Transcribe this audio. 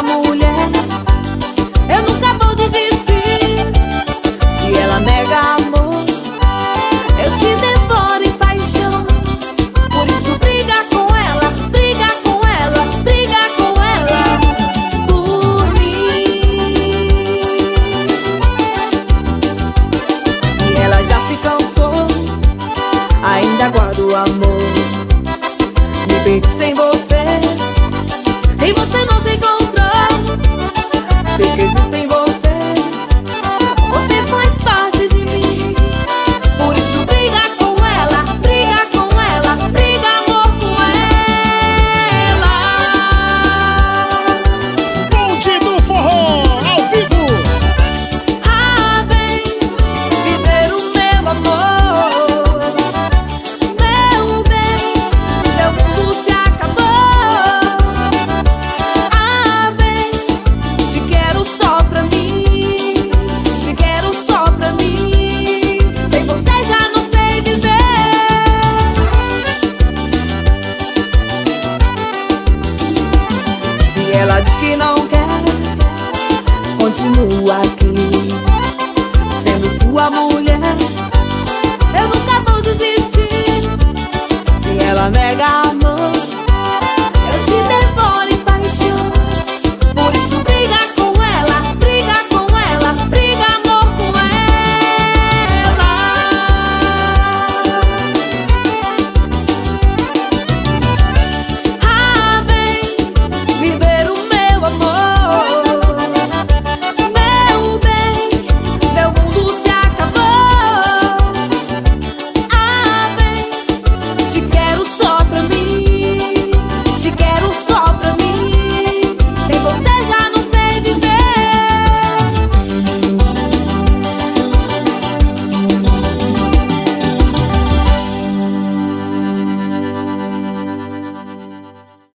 sua mulher, eu nunca vou desistir. Se ela nega amor, eu te devoro em paixão. Por isso briga com ela, briga com ela, briga com ela por mim. Se ela já se cansou, ainda guardo o amor. Me perdi sem você e você não se encontrou. Sei que existe em você, você faz parte de mim. Por isso briga com ela, briga com ela, briga amor com ela. Bonde do Forró, ao vivo. Ah, vem viver o meu amor. Meu bem, meu mundo se acabou. Ah, vem, te quero só pra mim, te quero só pra mim. Sem você já não sei viver. Se ela diz que não quer, continua aqui, sendo sua mulher, eu nunca vou desistir. Se ela nega